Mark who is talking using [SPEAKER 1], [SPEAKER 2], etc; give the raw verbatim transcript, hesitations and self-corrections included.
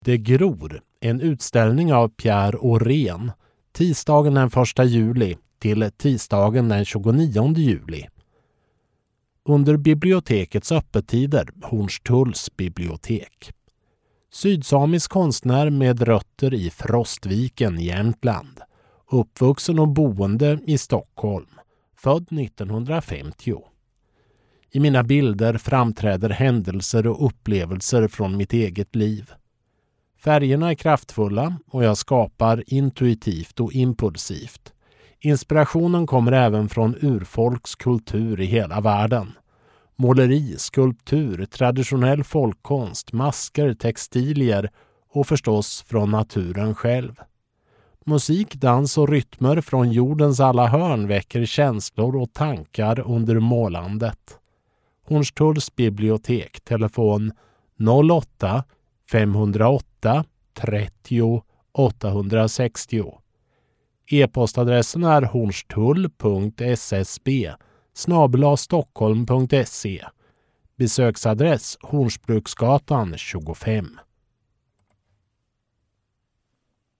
[SPEAKER 1] Det gror, en utställning av Pierre Åhrén, tisdagen den första juli till tisdagen den tjugonionde juli. Under bibliotekets öppettider, Hornstulls bibliotek. Sydsamisk konstnär med rötter i Frostviken, Jämtland. Uppvuxen och boende i Stockholm. Född nittonhundrafemtio. I mina bilder framträder händelser och upplevelser från mitt eget liv. Färgerna är kraftfulla och jag skapar intuitivt och impulsivt. Inspirationen kommer även från urfolks kultur i hela världen. Måleri, skulptur, traditionell folkkonst, masker, textilier och förstås från naturen själv. Musik, dans och rytmer från jordens alla hörn väcker känslor och tankar under målandet. Hornstulls bibliotek, telefon noll åtta femhundraåtta trettio åttahundrasextio. E-postadressen är hornstull punkt s s b snabel-a stockholm punkt se. Besöksadress Hornsbruksgatan tjugofem.